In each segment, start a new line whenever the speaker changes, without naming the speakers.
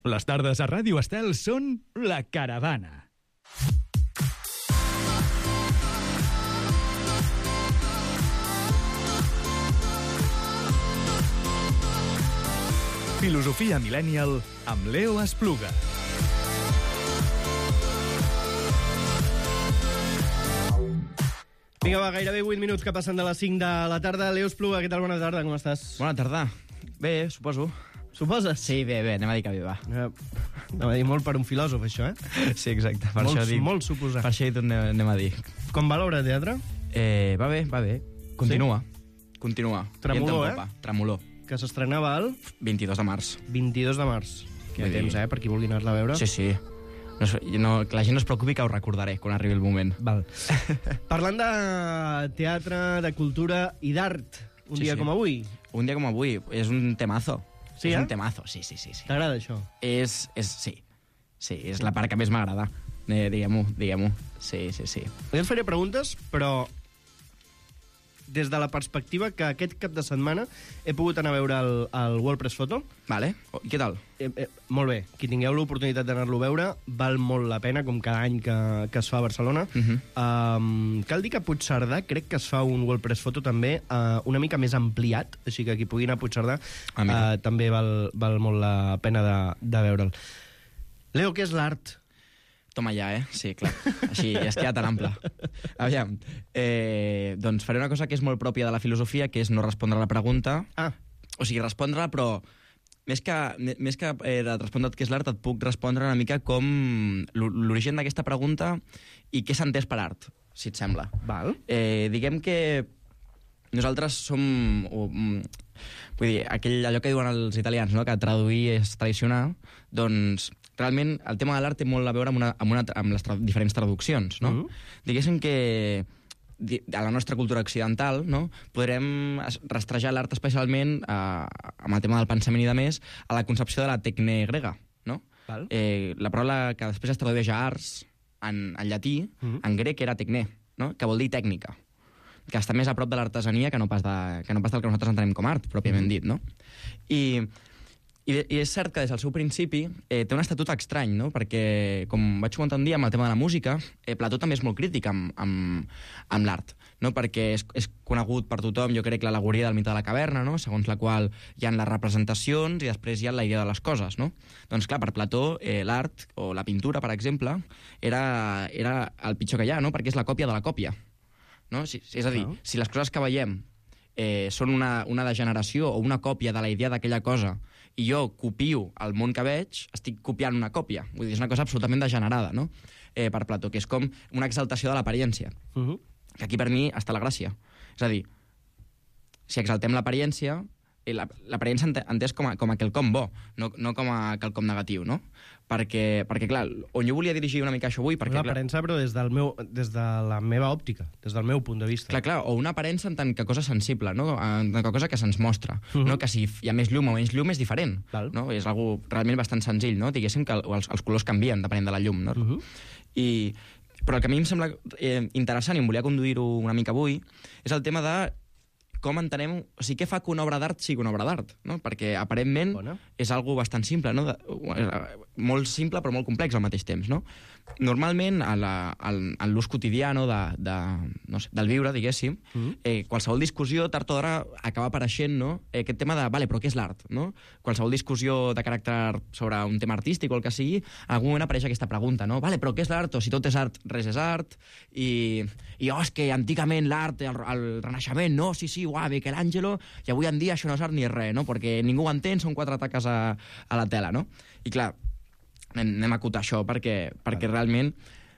Les tardes a Ràdio Estel són La Caravana. Filosofia Millennial amb Leo Espluga.
Vinga, va, gairebé 8 minuts que passen de les 5 de la tarda. Leo Espluga, què tal? Bona tarda, com estàs?
Bona tarda. Bé, suposo.
Suposes?
Sí, bé, anem a dir que bé, va.
Anem a dir molt per un filòsof, això, eh?
Sí, exacte. Per
Molt,
això dic,
molt suposat.
Per això anem a dir.
Com valora el teatre?
Va bé. Continua. Continua.
Tremolor,
Viento en popa. Tremolor.
Que s'estrenava el
22 de març.
22 de març. Que hi ha temps, per qui vulgui anar-la a veure.
Sí. Que la gent no es preocupi, que ho recordaré quan arribi el moment.
Val. Parlant de teatre, de cultura i d'art, un dia com avui.
Un dia com avui. És un temazo.
Sí,
és un temazo, sí.
T'agrada això?
Sí, és la part que més m'agrada. Diguem-ho. Sí.
Jo et faré preguntes, però des de la perspectiva que aquest cap de setmana he pogut anar a veure el World Press Photo.
Vale. I què tal?
Molt bé. Qui tingueu l'oportunitat d'anar-lo a veure, val molt la pena, com cada any que es fa a Barcelona. Cal dir que a Puigcerdà crec que es fa un World Press Photo també una mica més ampliat, així que qui pugui anar a Puigcerdà també val molt la pena de veure'l. Leo, què és l'art?
Toma ja, Sí, clar. Així es queda tan ample. Aviam, doncs faré una cosa que és molt pròpia de la filosofia, que és no respondre a la pregunta. O sigui, respondre-la, però més que de respondre què és l'art, et puc respondre una mica com l'origen d'aquesta pregunta i què s'ha entès per art, si et sembla.
Val.
Diguem que nosaltres som... Vull dir, allò que diuen els italians, no? Que traduir és traicionar, doncs realment el tema de l'art té molt a veure amb les diferents traduccions, no? Diguéssim que a la nostra cultura occidental, no? Podrem rastrejar l'art especialment amb el tema del pensament i de més a la concepció de la tecne grega, no? La paraula que després es tradueix a arts en llatí, en grec era tecne, no? Que vol dir tècnica, que està més a prop de l'artesania que no pas del que nosaltres entenem com art, pròpiament dit, no? I és cert que des del seu principi té un estatut estrany, no? Perquè, com vaig comentar un dia amb el tema de la música, Plató també és molt crític amb l'art, no? Perquè és conegut per tothom, jo crec, l'al·legoria del mite de la caverna, no? Segons la qual hi ha les representacions i després hi ha la idea de les coses, no? Doncs clar, per Plató l'art, o la pintura, per exemple, era el pitjor que hi ha, no? Perquè és la còpia de la còpia, no? És a dir, si les coses que veiem són una degeneració o una còpia de la idea d'aquella cosa i jo copio el món que veig, estic copiant una còpia. Vull dir, és una cosa absolutament degenerada, no? Per Plató, que és com una exaltació de l'apariència. Que aquí per mi està la gràcia. És a dir, si exaltem l'apariència, l'apariència entès com a quelcom bo, no com a quelcom negatiu, no? Perquè clar, on jo volia dirigir una mica això avui...
Una aparença, però des de la meva òptica, des del meu punt de vista.
Clar, o una aparença en tant que cosa sensible, no? En tant que cosa que se'ns mostra, no? Que si hi ha més llum o menys llum és diferent, no? És algo realment bastant senzill, no? Diguéssim que els colors canvien depenent de la llum, no? Però el que a mi em sembla interessant, i em volia conduir-ho una mica avui, és el tema de com entenem... O sigui, què fa que una obra d'art sigui una obra d'art, no? Perquè, aparentment, és algo bastant simple, no? Molt simple, però molt complex al mateix temps, no? Normalment, en l'ús quotidià del viure, diguéssim, qualsevol discussió, tard o d'hora, acaba apareixent, no? Aquest tema de, vale, però què és l'art, no? Qualsevol discussió de caràcter sobre un tema artístic o el que sigui, en algun moment apareix aquesta pregunta, no? Vale, però què és l'art? O si tot és art, res és art, i és que antigament l'art, el Renaixement, no? Sí, uah, Michelangelo, i avui en dia això no és art ni res, no? Perquè ningú ho entén, són 4 taques a la tela, no? I clar, anem a acotar això perquè realment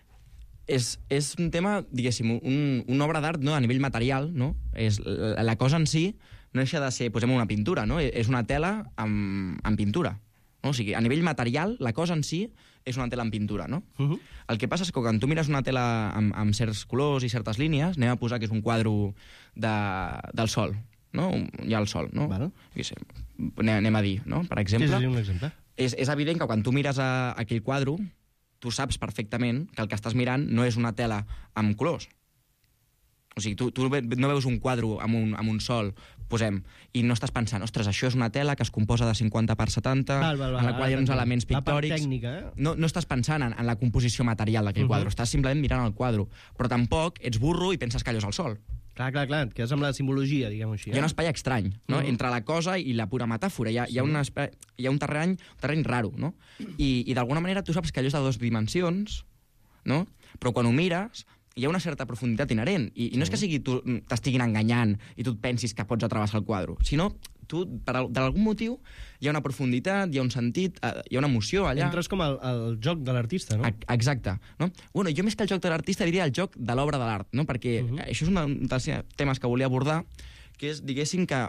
és un tema, diguéssim, una obra d'art, no? A nivell material, no? La cosa en si no deixa de ser, posem una pintura, no? És una tela amb pintura, no? O sigui, a nivell material, la cosa en si és una tela amb pintura, no? El que passa és que quan tu mires una tela amb certs colors i certes línies, anem a posar que és un quadre del sol, no? Hi ha el sol, no? Anem a dir, no? Per exemple.
Sí, un exemple.
És evident que quan tu mires aquell quadre, tu saps perfectament que el que estàs mirant no és una tela amb colors. O sigui, tu no veus un quadre amb un sol posem, i no estàs pensant, ostres, això és una tela que es composa de 50 per 70, en la qual hi ha uns elements pictòrics.
La part tècnica,
No estàs pensant en la composició material d'aquell quadre, estàs simplement mirant el quadre, però tampoc ets burro i penses que allò és el sol.
Clar, que és amb la simbologia, diguem-ho així.
Hi ha un espai estrany, no? Entre la cosa i la pura metàfora. Hi ha un terreny raro, no? I d'alguna manera tu saps que allò és de 2 dimensions, no? Però quan ho mires hi ha una certa profunditat inherent. I no és que t'estiguin enganyant i tu et pensis que pots atrevessar el quadre, sinó tu, d'algun motiu, hi ha una profunditat, hi ha un sentit, hi ha una emoció allà.
Entres com el joc de l'artista, no?
Exacte. No? Bueno, jo més que el joc de l'artista diria el joc de l'obra de l'art, no? Perquè això és un dels temes que volia abordar, que és, diguéssim, que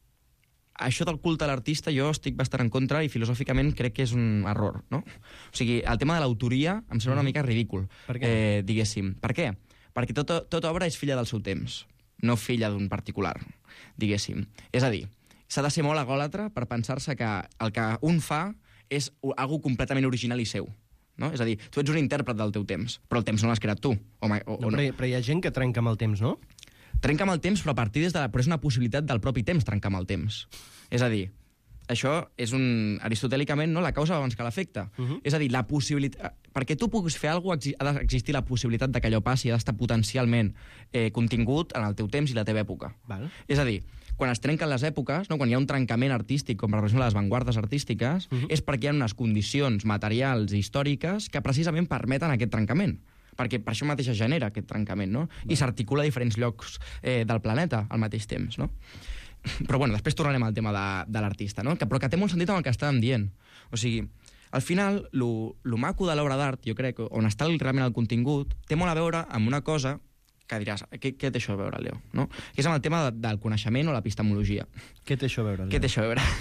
això del culte a l'artista jo estic bastant en contra i filosòficament crec que és un error, no? O sigui, el tema de l'autoria em sembla una mica ridícul.
Per què?
Diguéssim. Per què? Perquè tota obra és filla del seu temps, no filla d'un particular, diguéssim. És a dir, s'ha de ser molt egòlatre per pensar-se que el que un fa és algo completament original i seu. No? És a dir, tu ets un intèrpret del teu temps, però el temps no l'has creat tu.
Però hi ha gent que trenca amb el temps, no?
Trenca amb el temps, però a partir però és una possibilitat del propi temps trencar amb el temps. És a dir, això és aristotèlicament, no, la causa abans que l'efecte. És a dir, la possibilitat... Perquè tu puguis fer alguna cosa, ha d'existir la possibilitat de que allò passi, ha d'estar potencialment contingut en el teu temps i la teva època.
Val.
És a dir, quan es trenquen les èpoques, no, quan hi ha un trencament artístic, com per exemple les avantguardes artístiques, és perquè hi ha unes condicions materials i històriques que precisament permeten aquest trencament. Perquè per això mateix es genera aquest trencament, no? I s'articula a diferents llocs del planeta al mateix temps, no? Però, bueno, després tornarem al tema de l'artista, no? Però que té molt sentit amb el que estàvem dient. O sigui, al final, lo maco de l'obra d'art, jo crec, on està realment el contingut, té molt a veure amb una cosa que diràs, què té això a veure, Leo? No? Que és amb el tema del coneixement o l'epistemologia.
Què té això a veure, Leo?
Què té això a veure?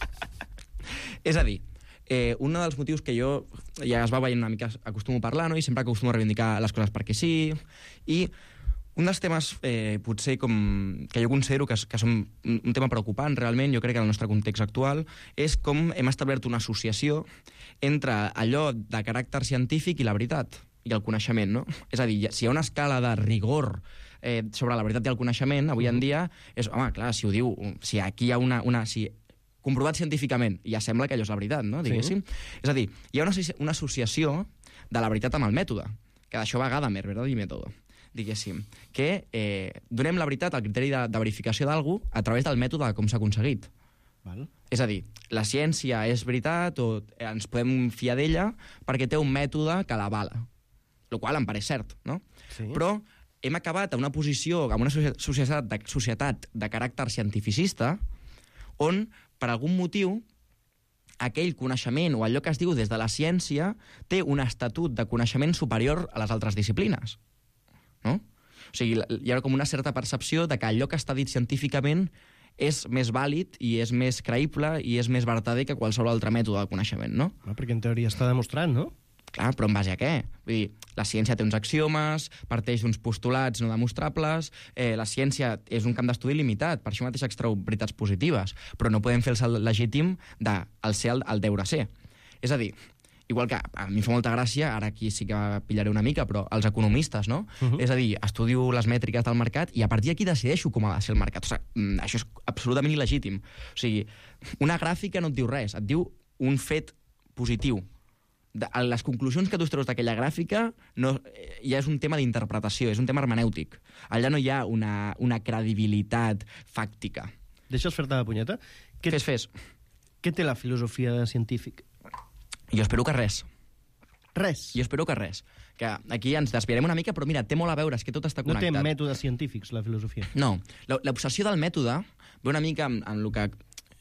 És a dir, un dels motius que jo ja es va veient una mica, acostumo a parlar, no? I sempre acostumo a reivindicar les coses perquè sí, i un dels temes, potser, que jo considero que són un tema preocupant, realment, jo crec que en el nostre context actual, és com hem establert una associació entre allò de caràcter científic i la veritat, i el coneixement, no? És a dir, si hi ha una escala de rigor sobre la veritat i el coneixement, avui en dia, és, home, clar, si ho diu, si aquí hi ha si comprovat científicament, ja sembla que allò és la veritat, no? Diguéssim. Sí. És a dir, hi ha una associació de la veritat amb el mètode, que d'això va Gadamer, verdad i mètode, diguéssim, que donem la veritat al criteri de verificació d'algú a través del mètode de com s'ha aconseguit.
Val.
És a dir, la ciència és veritat o ens podem fiar d'ella perquè té un mètode que l'avala, el qual em pareix cert, no?
Sí.
Però hem acabat en una posició, en una societat de caràcter cientificista on, per algun motiu, aquell coneixement o allò que es diu des de la ciència té un estatut de coneixement superior a les altres disciplines. No? O sigui, hi ha com una certa percepció de que allò que està dit científicament és més vàlid i és més creïble i és més vertader que qualsevol altre mètode de coneixement, no?
Perquè en teoria està demostrat, no?
Clar, però en base a què? Vull dir, la ciència té uns axiomes, parteix d'uns postulats no demostrables, la ciència és un camp d'estudi limitat, per això mateix extreu veritats positives, però no podem fer el salt legítim del ser al deure ser. És a dir, igual que a mi fa molta gràcia, ara aquí sí que pillaré una mica, però els economistes, no? És a dir, estudio les mètriques del mercat i a partir d'aquí decideixo com ha de ser el mercat. O sigui, això és absolutament il·legítim. O sigui, una gràfica no et diu res, et diu un fet positiu. Les conclusions que tu treus d'aquella gràfica ja és un tema d'interpretació, és un tema hermenèutic. Allà no hi ha una credibilitat fàctica.
Deixes fer-te la punyeta?
Fes.
Què té la filosofia de científic?
Jo espero que res.
Res?
Jo espero que res. Que aquí ens desviarem una mica, però mira, té molt a veure, és que tot està connectat.
No té mètodes científics, la filosofia?
No. L'obsessió del mètode ve una mica en el que...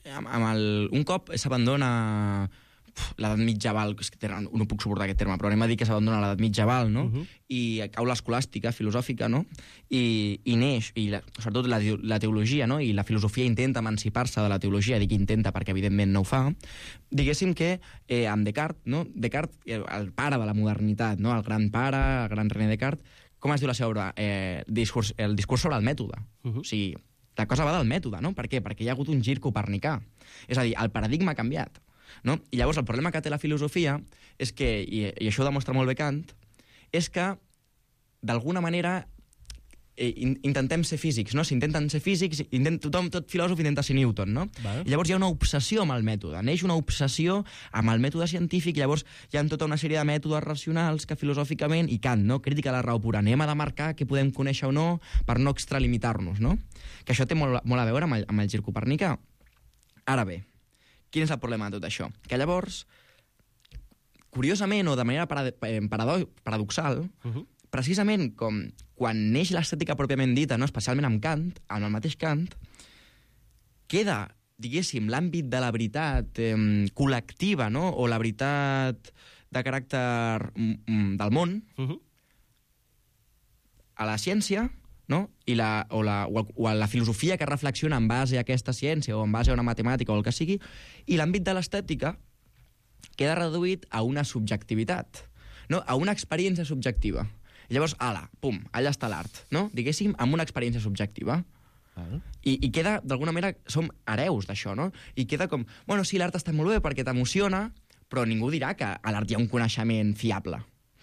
Un cop s'abandona l'edat mitjaval, no puc suportar aquest terme, però anem a dir que s'abandona l'edat mitjaval, no? I cau l'escolàstica filosòfica, no? I neix, i sobretot la teologia, no? I la filosofia intenta emancipar-se de la teologia, dic intenta perquè evidentment no ho fa. Diguéssim que amb Descartes, no? Descartes, el pare de la modernitat, no? El gran pare, el gran René Descartes, com es diu la seva obra? El discurs sobre el mètode. O sigui, la cosa va del mètode, no? Per què? Perquè hi ha hagut un gir copernicà. És a dir, el paradigma ha canviat. No? I llavors el problema que té la filosofia és que, i això ho demostra molt bé Kant, és que d'alguna manera intentem ser físics, no? S'intenten ser físics, tot filòsof intenta ser Newton, no?
Val.
I llavors hi ha una obsessió amb el mètode. Neix una obsessió amb el mètode científic, i llavors hi ha tota una sèrie de mètodes racionals que filosòficament, i Kant, no? Crítica de la raó pura. Anem a demarcar què podem conèixer o no per no extralimitar-nos, no? Que això té molt a veure amb el gir copernicà. Ara bé, quin és el problema de tot això? Que llavors, curiosament o de manera paradoxal, precisament com quan neix l'estètica pròpiament dita, no? Especialment amb Kant, amb el mateix Kant, queda, diguéssim, l'àmbit de la veritat col·lectiva, no? O la veritat de caràcter del món a la ciència, no? O a la filosofia que reflexiona en base a aquesta ciència o en base a una matemàtica o el que sigui, i l'àmbit de l'estètica queda reduït a una subjectivitat, no? A una experiència subjectiva. I llavors, pum, allà està l'art, no? Diguéssim, amb una experiència subjectiva. I queda, d'alguna manera, som hereus d'això, no? I queda com, bueno, sí, l'art està molt bé perquè t'emociona, però ningú dirà que a l'art hi ha un coneixement fiable.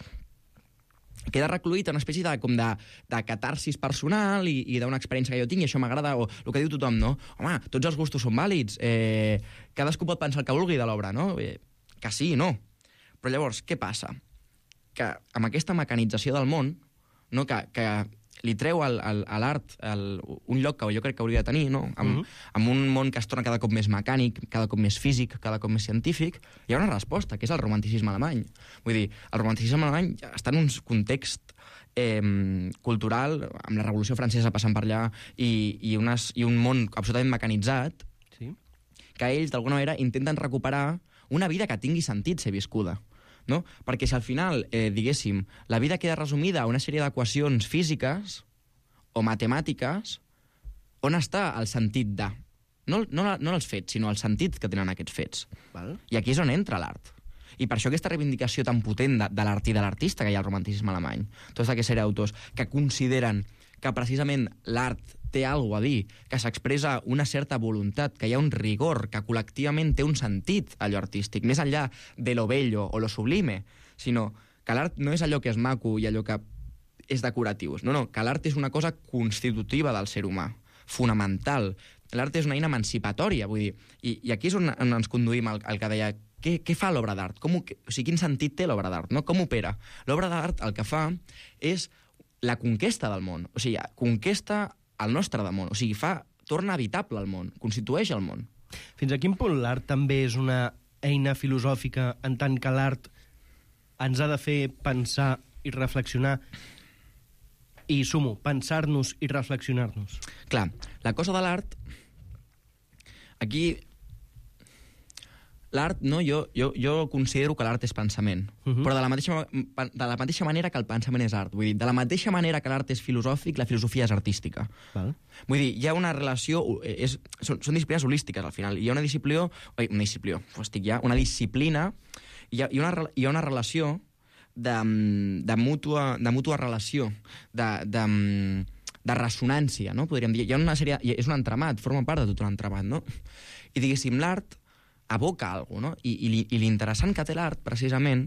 Queda recluït en una espècie de catarsis personal i d'una experiència que jo tinc, i això m'agrada, o el que diu tothom, no? Home, tots els gustos són vàlids, cadascú pot pensar el que vulgui de l'obra, no? Que sí, no. Però llavors, què passa? Que amb aquesta mecanització del món, no? que li treu a l'art un lloc que jo crec que hauria de tenir, no? Amb un món que es torna cada cop més mecànic, cada cop més físic, cada cop més científic, hi ha una resposta, que és el romanticisme alemany. Vull dir, el romanticisme alemany està en un context cultural, amb la Revolució Francesa passant per allà, i un món absolutament mecanitzat, que ells, d'alguna manera, intenten recuperar una vida que tingui sentit ser viscuda. No? Perquè si al final, diguéssim, la vida queda resumida a una sèrie d'equacions físiques o matemàtiques, on està el sentit de? No els fets, sinó el sentit que tenen aquests fets.
Val.
I aquí és on entra l'art. I per això aquesta reivindicació tan potent de l'art i de l'artista que hi ha al romanticisme alemany. Tots aquests autors que consideren que precisament l'art té alguna a dir, que s'expressa una certa voluntat, que hi ha un rigor, que col·lectivament té un sentit, allò artístic, més enllà de lo bello o lo sublime, sinó que l'art no és allò que és maco i allò que és decoratiu. No, que l'art és una cosa constitutiva del ser humà, fonamental. L'art és una eina emancipatòria, vull dir, i aquí és on ens conduïm al que deia, què fa l'obra d'art? O sigui, quin sentit té l'obra d'art? No? Com opera? L'obra d'art el que fa és la conquesta del món, o sigui, conquesta el nostre món, o sigui, torna habitable el món, constitueix el món.
Fins a quin punt l'art també és una eina filosòfica en tant que l'art ens ha de fer pensar i reflexionar i, sumo, pensar-nos i reflexionar-nos?
Clar, la cosa de l'art, aquí l'art, no, jo considero que l'art és pensament, però de la mateixa manera que el pensament és art. Vull dir, de la mateixa manera que l'art és filosòfic, la filosofia és artística. Val. Vull dir, hi ha una relació... Són disciplines holístiques, al final. Hi ha una disciplina... una disciplina... Hi ha una relació de mútua relació, de ressonància, no? Podríem dir. Hi ha una sèrie... És un entramat, forma part de tot un entramat, no? I, diguéssim, l'art aboca alguna cosa, no? I l'interessant que té l'art, precisament,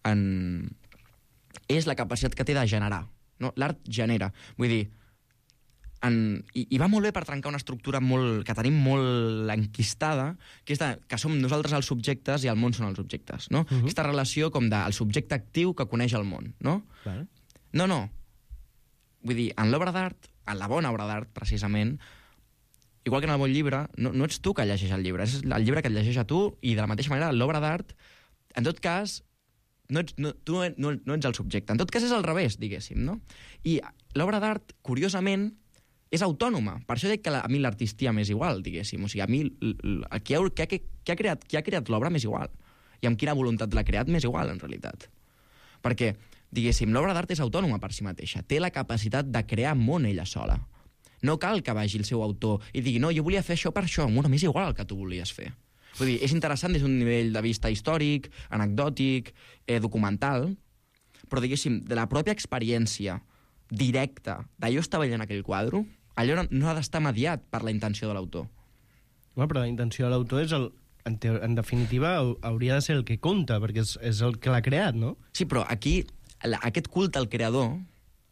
és la capacitat que té de generar. No? L'art genera. Vull dir, i va molt bé per trencar una estructura que tenim molt enquistada, que és que som nosaltres els subjectes i el món són els objectes. No? Aquesta relació com del subjecte actiu que coneix el món. No?
Vale.
No. Vull dir, en l'obra d'art, en la bona obra d'art, precisament, igual que en el bon llibre, no ets tu que llegeix el llibre, és el llibre que et llegeix a tu, i de la mateixa manera l'obra d'art, en tot cas, tu no ets el subjecte. En tot cas és al revés, diguéssim, no? I l'obra d'art, curiosament, és autònoma. Per això dic que a mi l'artistia m'és igual, diguéssim. O sigui, a mi qui ha creat l'obra m'és igual. I amb quina voluntat l'ha creat m'és igual, en realitat. Perquè, diguéssim, l'obra d'art és autònoma per si mateixa. Té la capacitat de crear món ella sola. No cal que vagi el seu autor i digui, no, jo volia fer això per això, bueno, m'és igual el que tu volies fer. Vull dir, és interessant des d'un nivell de vista històric, anecdòtic, documental, però, diguéssim, de la pròpia experiència directa d'allò està veient aquell quadre, allò no ha d'estar mediat per la intenció de l'autor.
Bueno, però la intenció de l'autor és en definitiva, hauria de ser el que compta, perquè és el que l'ha creat, no?
Sí, però aquí, aquest culte al creador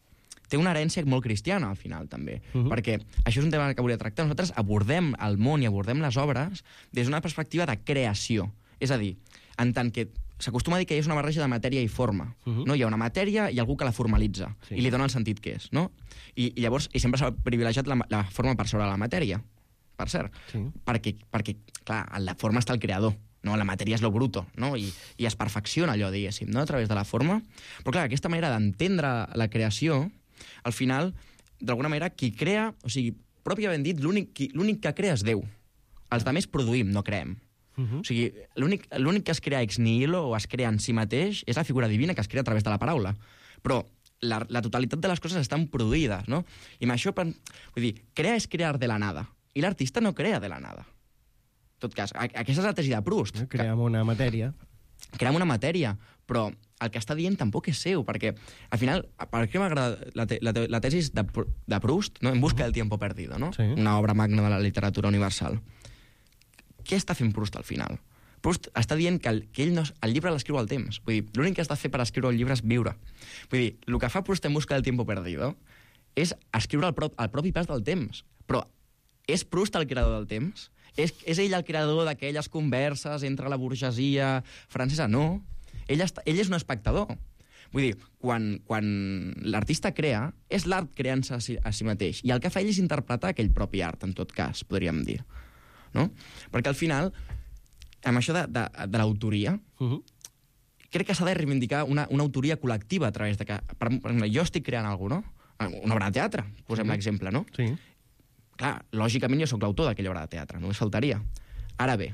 té una herència molt cristiana, al final, també. Perquè això és un tema que volia tractar. Nosaltres abordem el món i abordem les obres des d'una perspectiva de creació. És a dir, en tant que s'acostuma a dir que és una barreja de matèria i forma. No? Hi ha una matèria i algú que la formalitza i li dona el sentit que és. No? I llavors sempre s'ha privilegiat la forma per sobre la matèria, per cert. Perquè, clar, en la forma està el creador. No? La matèria és lo bruto, no? I es perfecciona allò, diguéssim, no? A través de la forma. Però, clar, aquesta manera d'entendre la creació, al final, d'alguna manera, qui crea, o sigui, pròpiament dit, l'únic que crea és Déu. Els altres produïm, no creem. O sigui, l'únic que es crea ex nihilo o es crea en si mateix és la figura divina que es crea a través de la paraula. Però la totalitat de les coses estan produïdes, no? I amb això, vull dir, crear és crear de la nada. I l'artista no crea de la nada. En tot cas, aquesta és la tesi de Proust.
Creem una matèria.
Creem una matèria, però el que està dient tampoc és seu, perquè, al final, per què m'agrada la tesi de Proust, no? En busca del tiempo perdido, no? Una obra magna de la literatura universal. Què està fent Proust al final? Proust està dient que ell no, el llibre l'escriu al temps. Vull dir, l'únic que has de fer per escriure el llibre és viure. Vull dir, el que fa Proust en busca del tiempo perdido és escriure el propi pas del temps. Però és Proust el creador del temps? És ell el creador d'aquelles converses entre la burgesia francesa? No. Ell és un espectador. Vull dir, quan l'artista crea, és l'art creant-se a si mateix. I el que fa ell és interpretar aquell propi art, en tot cas, podríem dir. No? Perquè al final, amb això de l'autoria, crec que s'ha de reivindicar una autoria col·lectiva a través de que... Per exemple, jo estic creant alguna cosa, no? Una obra de teatre, posem l'exemple, no?
Sí.
Clar, lògicament jo sóc l'autor d'aquella obra de teatre, només faltaria. Ara bé,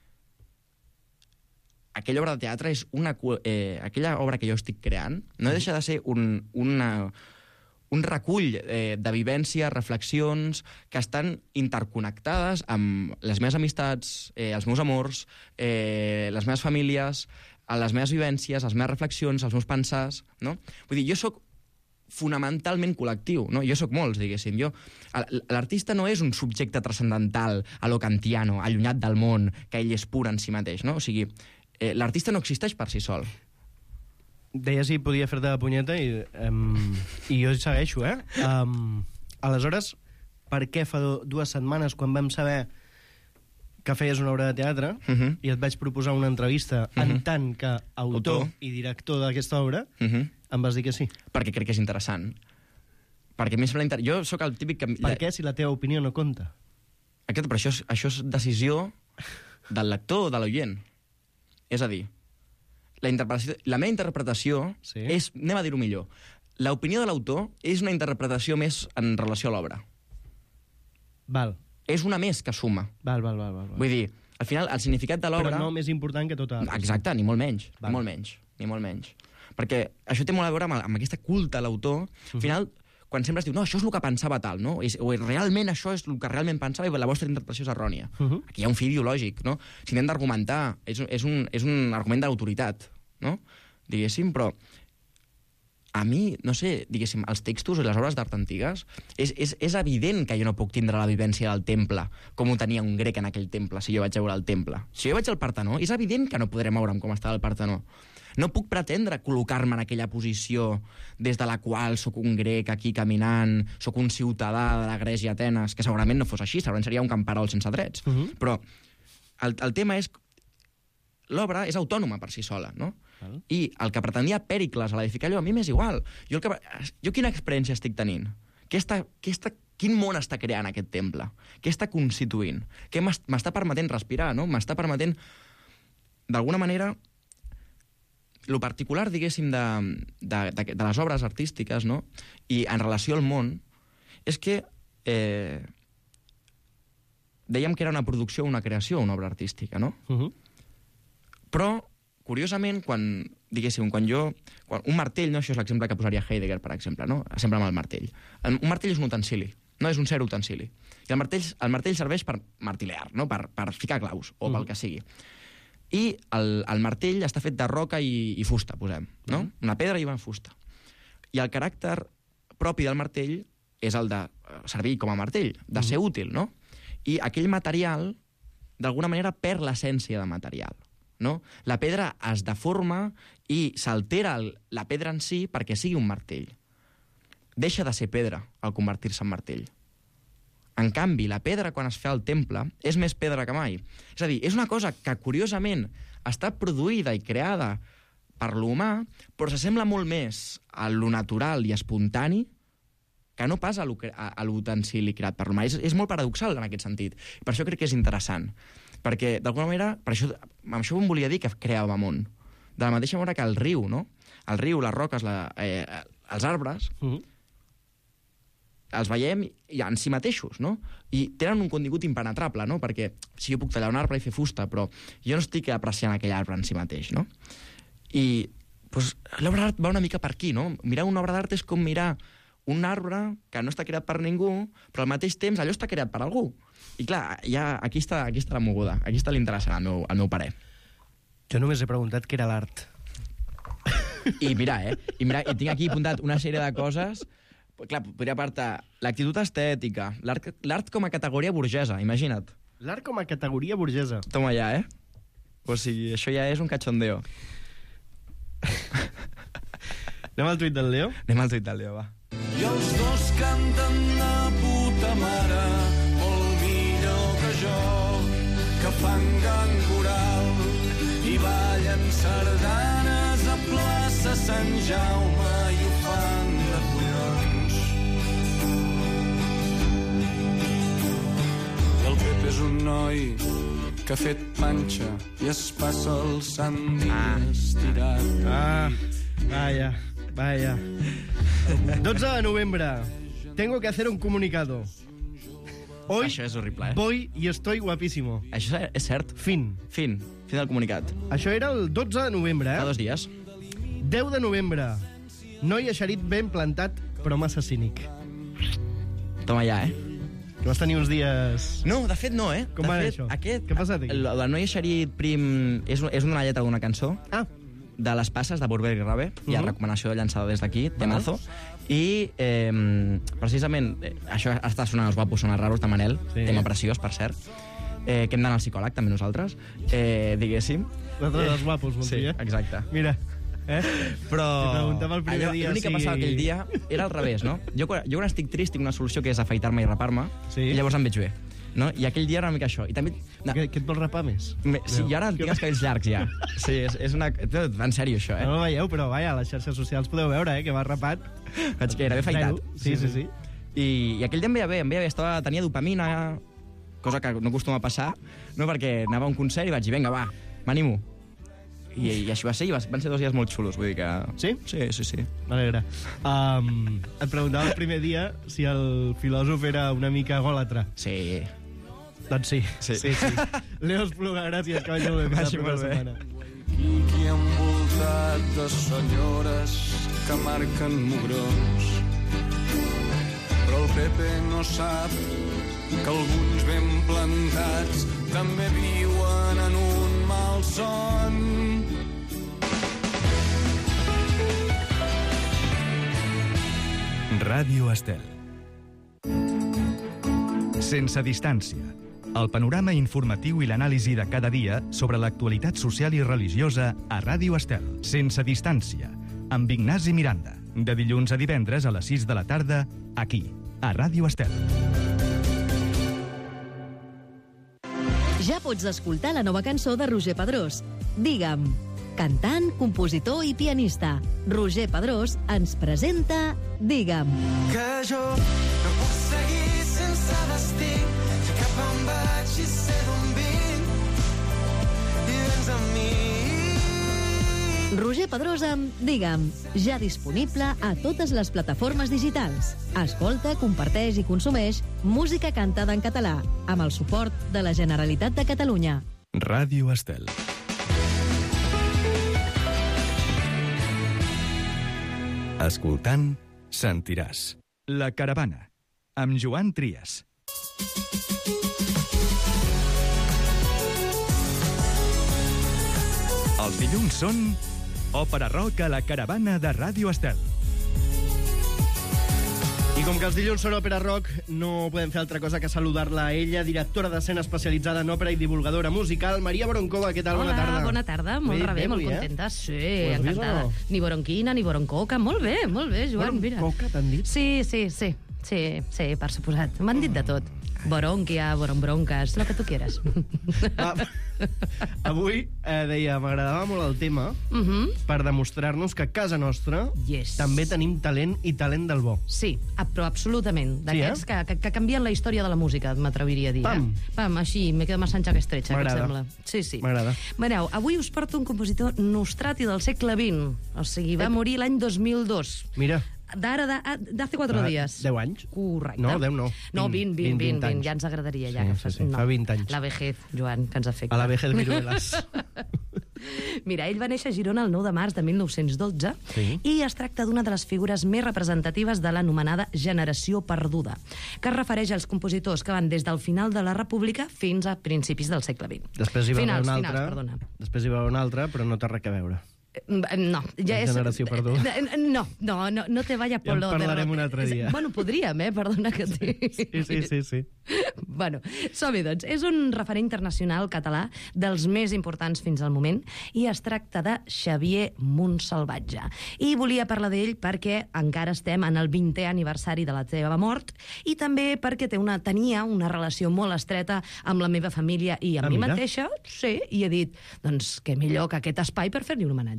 aquella obra de teatre és aquella obra que jo estic creant no deixa de ser un recull de vivències, reflexions que estan interconnectades amb les meves amistats, els meus amors, les meves famílies, les meves vivències, les meves reflexions, els meus pensars, no? Vull dir, jo sóc fonamentalment col·lectiu, no? Jo sóc molts, diguéssim. L'artista no és un subjecte transcendental a lo kantiano, allunyat del món, que ell és pur en si mateix, no? O sigui, l'artista no existeix per si sol.
Deia si podia fer-te de punyeta i jo segueixo, aleshores, per què fa 2 setmanes, quan vam saber que feies una obra de teatre i et vaig proposar una entrevista en tant que autor i director d'aquesta obra, em vas dir que sí?
Perquè crec que és interessant. Perquè a mi sembla jo sóc el típic que...
Per què, si la teva opinió no compta?
Exacte, però això és decisió del lector o de l'oient. És a dir, la meva interpretació és, anem a dir-ho millor, l'opinió de l'autor és una interpretació més en relació a l'obra.
Val.
És una més que suma.
Val.
Vull dir, al final, el significat de l'obra...
Però no més important que tota...
Exacte, ni molt menys. Ni molt menys. Perquè això té molt a veure amb aquesta culte a l'autor. Al final, quan sempre es diu, no, això és el que pensava tal, no? O realment això és el que realment pensava i la vostra interpretació és errònia. Aquí hi ha un fil ideològic, no? Si anem d'argumentar, és un argument d'autoritat, no? Diguéssim, però a mi, no sé, diguéssim, els textos i les obres d'art antigues, és evident que jo no puc tindre la vivència del temple, com ho tenia un grec en aquell temple, si jo vaig veure el temple. Si jo vaig al Partenó, és evident que no podré moure'm com estava el Partenó. No puc pretendre col·locar-me en aquella posició des de la qual sóc un grec aquí caminant, sóc un ciutadà de la Grècia Atenes, que segurament no fos així, segurament seria un camperol sense drets. Però el tema és... L'obra és autònoma per si sola, no? I el que pretenia Pèricles a l'edificar allò, a mi m'és igual. Jo quina experiència estic tenint? Quin món està creant aquest temple? Què està constituint? Què m'està permetent respirar, no? M'està permetent, d'alguna manera... Lo particular, diguéssim, de les obres artístiques, no? I en relació al món, és que dèiem que era una producció o una creació, una obra artística, no? Però, curiosament, quan un martell, no? Això és l'exemple que posaria Heidegger, per exemple, no? Sempre amb el martell. Un martell és un utensili, no és un ser utensili. I el martell serveix per martilear, no? Per ficar claus, o pel que sigui. I el martell està fet de roca i fusta, posem, no? Una pedra i una fusta. I el caràcter propi del martell és el de servir com a martell, de ser útil, no? I aquell material, d'alguna manera, perd l'essència de material, no? La pedra es deforma i s'altera la pedra en si perquè sigui un martell. deixa de ser pedra al convertir-se en martell. En canvi, la pedra, quan es fa al temple, és més pedra que mai. És a dir, és una cosa que, curiosament, està produïda i creada per l'humà, però s'assembla molt més a lo natural i espontani que no pas a l'utensili creat per l'humà. És molt paradoxal en aquest sentit. I per això crec que és interessant. Perquè, d'alguna manera, amb això em volia dir que creava món. De la mateixa manera que el riu, no? El riu, les roques, els arbres, els veiem en si mateixos, no? I tenen un contingut impenetrable, no? Perquè si jo puc tallar un arbre i fer fusta, però jo no estic apreciant aquell arbre en si mateix, no? I doncs, l'obra d'art va una mica per aquí, no? Mirar una obra d'art és com mirar un arbre que no està creat per ningú, però al mateix temps allò està creat per algú. I clar, ja aquí està la moguda, aquí està l'interessant, al meu parer.
Jo només he preguntat què era l'art.
I mira, i tinc aquí apuntat una sèrie de coses. Clar, podria apartar l'actitud estètica, l'art com a categoria burgesa, imagina't.
L'art com a categoria burgesa.
Toma ja, O sigui, això ja és un cachondeo.
Anem al tuit del Leo?
Anem al tuit del Leo, va.
I els dos canten de puta mare, molt millor que jo, que fan gang coral i ballen sardanes a plaça Sant Jaume i ho fan de collons. I el Pep és un noi que ha fet panxa i es passa el sant dia estirat.
Vaya. 12 de novembre. Tengo que hacer un comunicado. Hoy
Això és horrible,
voy y estoy guapísimo.
Això és cert.
Fin
del comunicat.
Això era el 12 de novembre,
Fa 2 dies.
10 de novembre. Noi eixerit ben plantat, però massa cínic.
Toma ja,
Que vas tenir uns dies...
No, de fet no,
Com va això? Què ha passat aquí?
La noia Xerit Prim és una lletra d'una cançó de Les Passes, de Burberry Rabe, i a recomanació llançada des d'aquí, temazo. I precisament això està sonant Els guapos són els raros, de Manel, tema preciós, per cert, que hem d'anar al psicòleg, també nosaltres, diguéssim.
Nosaltres els guapos, voldria.
Sí, exacte.
Mira,
Però
l'únic
que passava aquell dia era al revés, no? Jo quan estic trist tinc una solució que és afaitar-me i rapar-me, i llavors em veig bé. No? I aquell dia era una mica això. I també...
Què et vols rapar més?
Sí, i ara tinc els cabells llargs, ja. Sí, és una... Va en sèrio, això,
No ho veieu, però vaja, a les xarxes socials podeu veure, que va rapat.
Vaig gairebé afaitat.
Sí.
I aquell dia em veia bé. Tenia dopamina, cosa que no acostuma a passar, no? Perquè anava a un concert i vaig dir, vinga, va, m'animo. I així va ser, i van ser 2 dies molt xulos, vull dir que...
Sí?
Sí.
M'alegra. Et preguntava el primer dia si el filòsof era una mica egòlatra.
Sí.
Doncs sí. Leo Espluga, gràcies, que vagi molt bé.
Vagi molt bé.
Qui envoltat de senyores que marquen mugrons. Però el Pepe no sap que alguns ben plantats també viuen en un malson.
Ràdio Estel. Sense distància. El panorama informatiu i l'anàlisi de cada dia sobre l'actualitat social i religiosa a Ràdio Estel. Sense distància. Amb Ignasi Miranda. De dilluns a divendres a les 6 de la tarda, aquí, a Ràdio Estel.
Ja pots escoltar la nova cançó de Roger Pedrós. Digue'm. Cantant, compositor i pianista. Roger Pedrós ens presenta Digue'm.
Que jo no puc seguir sense destí, sé cap on vaig i sé d'on vinc, i vens amb mi.
Roger Pedrós amb Digue'm, ja disponible a totes les plataformes digitals. Escolta, comparteix i consumeix música cantada en català, amb el suport de la Generalitat de Catalunya.
Ràdio Estel. Escoltant, sentiràs. La Caravana, amb Joan Trias. Els dilluns són Òpera Rock a la Caravana de Ràdio Estel.
I com que els dilluns són Òpera Rock, no podem fer altra cosa que saludar-la a ella, directora d'escena especialitzada en òpera i divulgadora musical, Maria Boronkova. Què tal?
Hola,
bona tarda.
Bona tarda, molt rebé, molt contenta. Sí, encantada. Ni boronquina, ni boroncoca. Molt bé, Joan, mira.
Boroncoca, t'han dit?
Sí, per suposat. M'han dit de tot. Boronquia, borombronques, lo que tu quieras.
Avui, deia, m'agradava molt el tema per demostrar-nos que a casa nostra també tenim talent i talent del bo.
Sí, però absolutament. D'aquests que canvien la història de la música, m'atreviria a dir. Pam, així, me quedo más ancha que estrecha, que em sembla. Sí.
M'agrada.
Mireu, avui us porto un compositor nostrati del segle XX. O sigui, va morir l'any 2002.
Mira.
D'hace 4 días.
10 anys?
Correcte.
No, 10 no.
No, 20. Ja ens agradaria.
Sí. Fa 20 anys.
La vejez, Joan, que ens afecta.
A la vejez viruelas.
Mira, ell va néixer a Girona el 9 de març de 1912 i es tracta d'una de les figures més representatives de l'anomenada generació perduda, que es refereix als compositors que van des del final de la República fins a principis del segle XX.
Després hi va haver un altre, però no té res a veure.
No, ja és...
Generació perduda.
No te vaya por lo de...
Ja en parlarem un altre dia.
Bueno, podríem, perdona que et
Sí.
Bueno, som-hi, doncs. És un referent internacional català dels més importants fins al moment i es tracta de Xavier Montsalvatge. I volia parlar d'ell perquè encara estem en el 20è aniversari de la seva mort i també perquè tenia una relació molt estreta amb la meva família i amb mi mateixa. Sí, i he dit, doncs, què millor que aquest espai per fer-li un homenatge.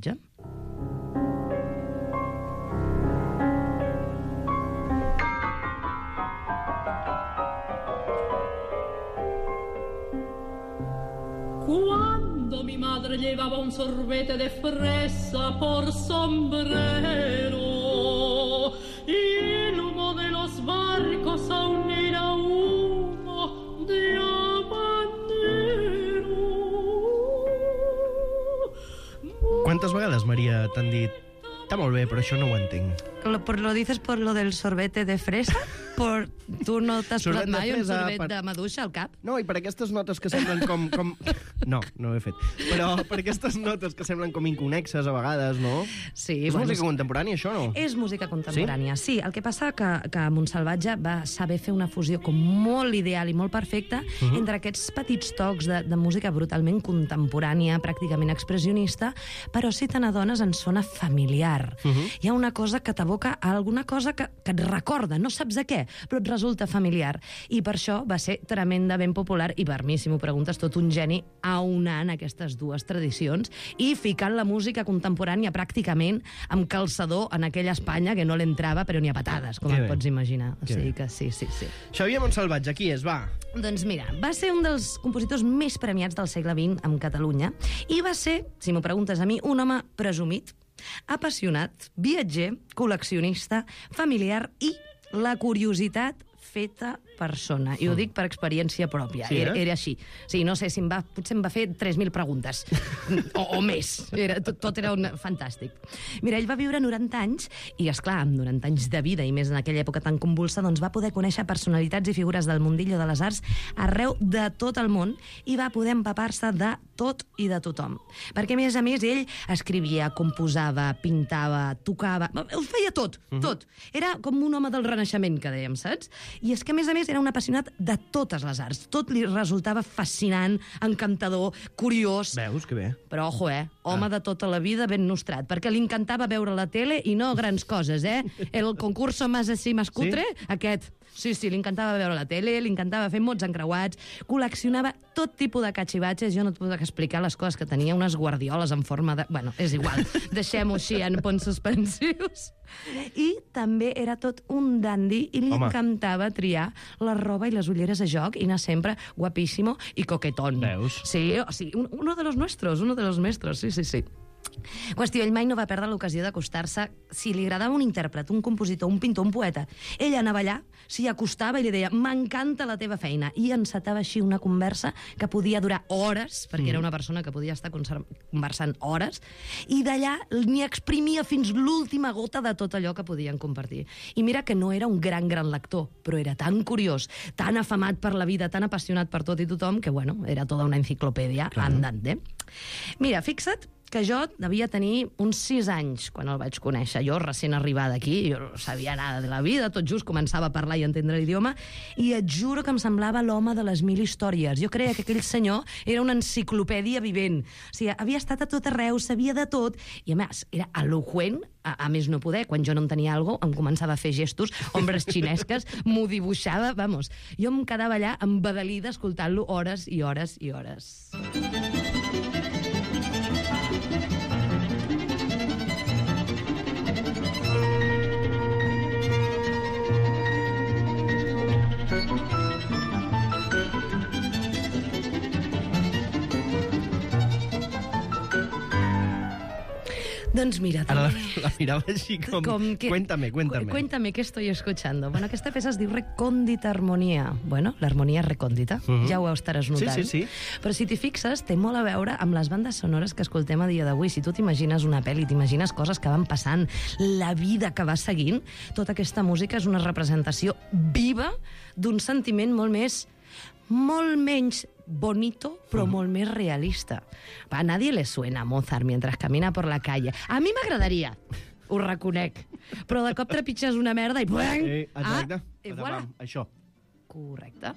Cuando mi madre llevaba un sorbete de fresa por sombrero y el humo de los barcos aún era humo de habanero.
Quantes vegades, Maria, t'han dit està molt bé, però això no ho entenc?
¿Lo dices por lo del sorbete de fresa? Tu no t'has posat mai un sorbet de maduixa al cap?
No, i per aquestes notes que semblen com... No ho he fet. Però per aquestes notes que semblen com inconnexes a vegades, no?
Sí.
És música contemporània, això, no?
És música contemporània, sí. El que passa que Montsalvatge va saber fer una fusió com molt ideal i molt perfecta entre aquests petits tocs de música brutalment contemporània, pràcticament expressionista, però si te n'adones en sona familiar. Hi ha una cosa que t'aboca a alguna cosa que et recorda, no saps a què, però et resulta familiar. I per això va ser tremendament popular i per mi, si m'ho preguntes, tot un geni aunant aquestes dues tradicions i ficant la música contemporània pràcticament amb calçador en aquella Espanya que no l'entrava però ni a patades, com et pots imaginar. O sigui que sí.
Xavier Montsalvatge, qui és? Va.
Doncs mira, va ser un dels compositors més premiats del segle XX amb Catalunya i va ser, si m'ho preguntes a mi, un home presumit, apassionat, viatger, col·leccionista, familiar i la curiositat feta persona. I ho dic per experiència pròpia.
Sí,
Era així. Sí, no sé, potser em va fer 3.000 preguntes. o més. Tot era fantàstic. Mira, ell va viure 90 anys i, esclar, amb 90 anys de vida i més en aquella època tan convulsa, doncs va poder conèixer personalitats i figures del mundillo de les arts arreu de tot el món i va poder empapar-se de tot i de tothom. Perquè, a més, ell escrivia, composava, pintava, tocava... Ho feia tot. Era com un home del Renaixement, que dèiem, saps? I és que, a més, era un apassionat de totes les arts. Tot li resultava fascinant, encantador, curiós.
Veus, que bé.
Però, ojo, home de tota la vida ben nostrat, perquè li encantava veure la tele i no grans coses, El concurso más así, más cutre, aquest... Sí, li encantava veure la tele, li encantava fer mots encreuats, col·leccionava tot tipus de catxivatges, jo no et puc explicar les coses que tenia, unes guardioles en forma de... Bueno, és igual, deixem-ho així en punts suspensius. I també era tot un dandy i li encantava triar la roba i les ulleres a joc i anar sempre guapíssimo i coquetón.
Veus?
Sí, uno de los nuestros, sí. Qüestió, ell mai no va perdre l'ocasió d'acostar-se. Si li agradava un intèrpret, un compositor, un pintor, un poeta, ell anava allà, s'hi acostava i li deia «m'encanta la teva feina», i encetava així una conversa que podia durar hores, perquè era una persona que podia estar conversant hores, i d'allà n'hi exprimia fins l'última gota de tot allò que podien compartir. I mira que no era un gran lector, però era tan curiós, tan afamat per la vida, tan apassionat per tot i tothom, que, bueno, era tota una enciclopèdia andante. Mira, fixa't que jo devia tenir uns 6 anys quan el vaig conèixer. Jo, recent arribada aquí, jo no sabia nada de la vida, tot just començava a parlar i a entendre l'idioma, i et juro que em semblava l'home de les 1000 històries. Jo creia que aquell senyor era una enciclopèdia vivent. O sigui, havia estat a tot arreu, sabia de tot, i a més, era eloqüent, a més no poder. Quan jo no entenia alguna cosa, em començava a fer gestos, ombres xinesques, m'ho dibuixava, vamos. Jo em quedava allà embadalida escoltant-lo hores i hores i hores. Doncs mira...
Ara la mirava així com
que...
Cuéntame.
Cuéntame qué estoy escuchando. Bueno, aquesta peça es diu Recòndita Harmonia. Bueno, l'harmonia recòndita, ja ho estaràs notant.
Sí.
Però si t'hi fixes, té molt a veure amb les bandes sonores que escoltem a dia d'avui. Si tu t'imagines una pel·li, t'imagines coses que van passant, la vida que va seguint, tota aquesta música és una representació viva d'un sentiment molt menys bonito, però molt més realista. A nadie le suena Mozart mientras camina por la calle. A mi m'agradaria, ho reconec, però de cop trepitges una merda i...
Exacte.
I voilà.
Això.
Correcte.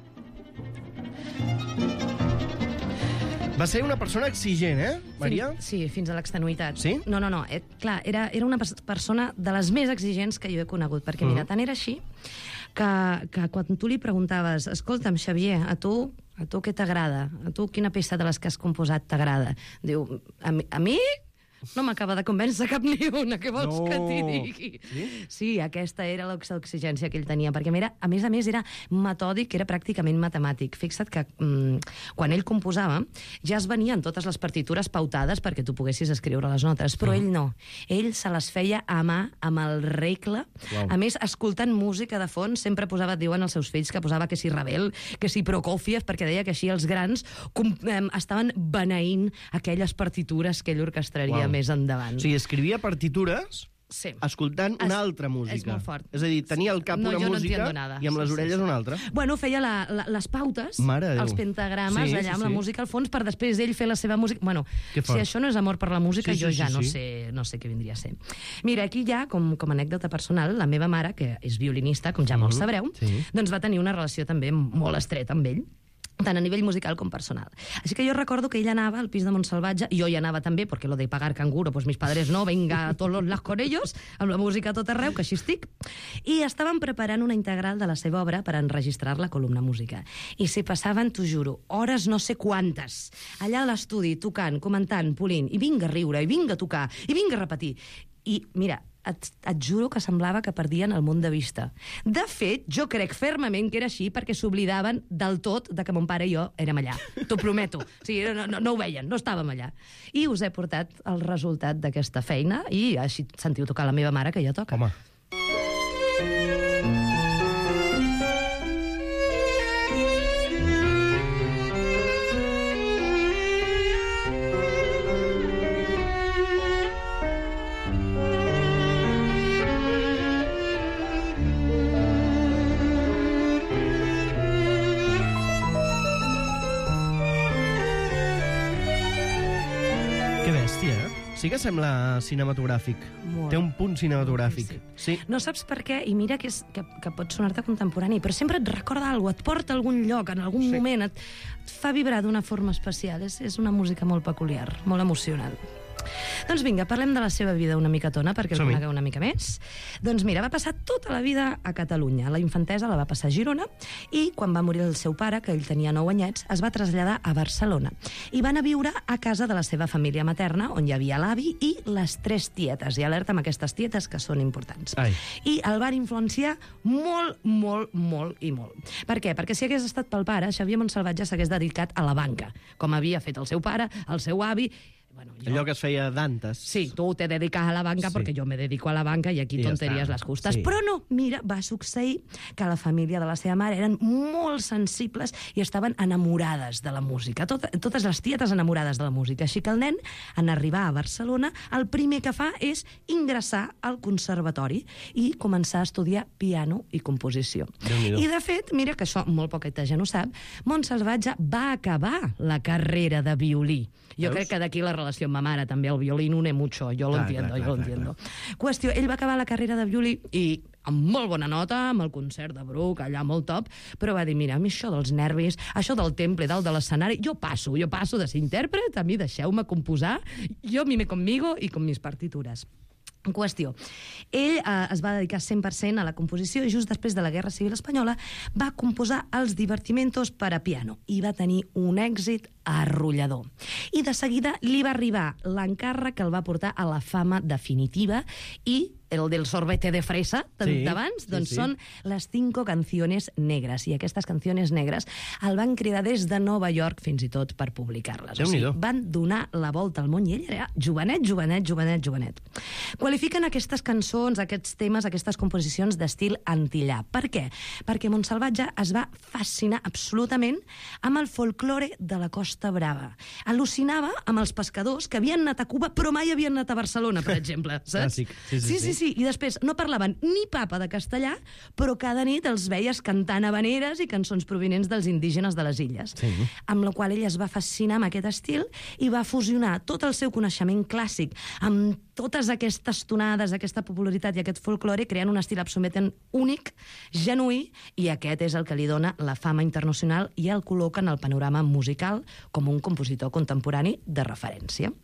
Va ser una persona exigent, Maria?
Sí, fins a l'extenuïtat.
Sí?
No. Clar, era una persona de les més exigents que jo he conegut, perquè, mira, tant era així que quan tu li preguntaves, escolta'm, Xavier, a tu què t'agrada? A tu quina peça de les que has composat t'agrada? Diu, a mi no m'acaba de convèncer cap ni una, què vols que t'hi digui? Sí, aquesta era l'exigència que ell tenia, perquè a més era metòdic, era pràcticament matemàtic. Fixa't que quan ell composava ja es venien totes les partitures pautades perquè tu poguessis escriure les notes, però ell no. Ell se les feia a mà, amb el regle. A més, escoltant música de fons, sempre posava, diuen els seus fills, que posava que si Ravel, que si Prokofiev, perquè deia que així els grans estaven beneint aquelles partitures que ell orquestraria més endavant.
O sigui, escrivia partitures escoltant una altra música.
És molt fort.
És a dir, tenia al cap una música i amb les orelles una altra.
Bueno, feia les pautes, els pentagrames, allà amb la música al fons, per després ell fer la seva música. Bueno, si això no és amor per la música, jo ja no sé què vindria a ser. Mira, aquí ja, com a anècdota personal, la meva mare, que és violinista, com ja molts sabreu, doncs va tenir una relació també molt estreta amb ell, tant a nivell musical com personal. Així que jo recordo que ell anava al pis de Montsalvatge, i jo hi anava també, perquè lo de pagar canguro, pues mis padres no, venga a todos los con ellos, amb la música a tot arreu, que així estic, i estaven preparant una integral de la seva obra per enregistrar la columna música. I s'hi passaven, t'ho juro, hores no sé quantes, allà a l'estudi, tocant, comentant, polint, i vinga a riure, i vinga a tocar, i vinga a repetir. I, mira, et juro que semblava que perdien el món de vista. De fet, jo crec fermament que era així perquè s'oblidaven del tot de que mon pare i jo érem allà. T'ho prometo. O sigui, no ho veien, no estàvem allà. I us he portat el resultat d'aquesta feina i així sentiu tocar la meva mare, que ja toca.
Home. Sí que sembla cinematogràfic.
Molt.
Té un punt cinematogràfic. Sí.
No saps per què, i mira que pot sonar-te contemporani, però sempre et recorda alguna cosa, et porta a algun lloc, en algun moment, et fa vibrar d'una forma especial. És una música molt peculiar, molt emocional. Doncs vinga, parlem de la seva vida una micatona, perquè el conegueu una mica més. Doncs mira, va passar tota la vida a Catalunya. La infantesa la va passar a Girona i quan va morir el seu pare, que ell tenia 9 anyets, es va traslladar a Barcelona. I van a viure a casa de la seva família materna, on hi havia l'avi i les 3 tietes. I alerta amb aquestes tietes, que són importants. I el van influenciar molt, molt, molt i molt. Per què? Perquè si hagués estat pel pare, Xavier Montsalvatge s'hagués dedicat a la banca, com havia fet el seu pare, el seu avi. Bueno,
allò que es feia d'antes.
Sí, tu te dedicas a la banca porque yo me dedico a la banca i aquí tonteries les justes. Però no, mira, va succeir que la família de la seva mare eren molt sensibles i estaven enamorades de la música. Totes les tietes enamorades de la música. Així que el nen, en arribar a Barcelona, el primer que fa és ingressar al conservatori i començar a estudiar piano i composició. I de fet, mira que això molt poqueta gent ho sap, Montsalvatge va acabar la carrera de violí. Jo crec que d'aquí la relació amb ma mare, també, el violí no ne mucho, jo lo entiendo. Qüestió, ell va acabar la carrera de violí i amb molt bona nota, amb el concert de Bruch, allà molt top, però va dir, mira, a mi això dels nervis, això del temple, dalt de l'escenari, jo passo de ser intèrpret, a mi deixeu-me composar, jo mime conmigo i con mis partitures. En qüestió, ell es va dedicar 100% a la composició i just després de la Guerra Civil Espanyola va composar els divertimentos per a piano i va tenir un èxit arrollador. I de seguida li va arribar l'encàrrec que el va portar a la fama definitiva i el del sorbete de fresa d'abans, doncs són les 5 canciones negres. I aquestes canciones negres el van cridar des de Nova York fins i tot per publicar-les. O sigui, van donar la volta al món i ell era jovenet. Qualifiquen aquestes cançons, aquests temes, aquestes composicions d'estil antillà. Per què? Perquè Montsalvatge es va fascinar absolutament amb el folklore de la Costa Brava. Al·lucinava amb els pescadors que havien anat a Cuba però mai havien anat a Barcelona, per exemple. Saps? Sí. I després no parlaven ni papa de castellà, però cada nit els veies cantant habaneres i cançons provinents dels indígenes de les illes. Sí. Amb la qual ell es va fascinar amb aquest estil i va fusionar tot el seu coneixement clàssic amb totes aquestes tonades, aquesta popularitat i aquest folklore, creant un estil absolutament únic, genuí, i aquest és el que li dona la fama internacional i el col·loca en el panorama musical com un compositor contemporani de referència.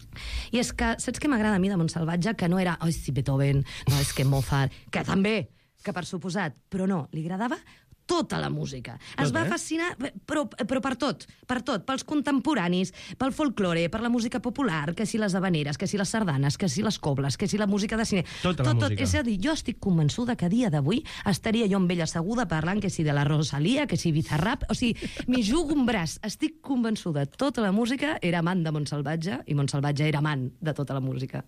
I és que, saps què m'agrada a mi de Montsalvatge? Que no era, oi, sí, Beethoven, no, és que Mozart, que també, que per suposat, però no, li agradava tota la música. Es va fascinar, però per tot, pels contemporanis, pel folklore, per la música popular, que si les habaneres, que si les sardanes, que si les cobles, que si la música de cine... Tot. És a dir, jo estic convençuda que a dia d'avui estaria jo amb ella asseguda parlant que si de la Rosalia, que si Bizarrap... O sigui, m'hi jugo un braç. Estic convençuda. Tota la música era amant de Montsalvatge i Montsalvatge era amant de tota la música.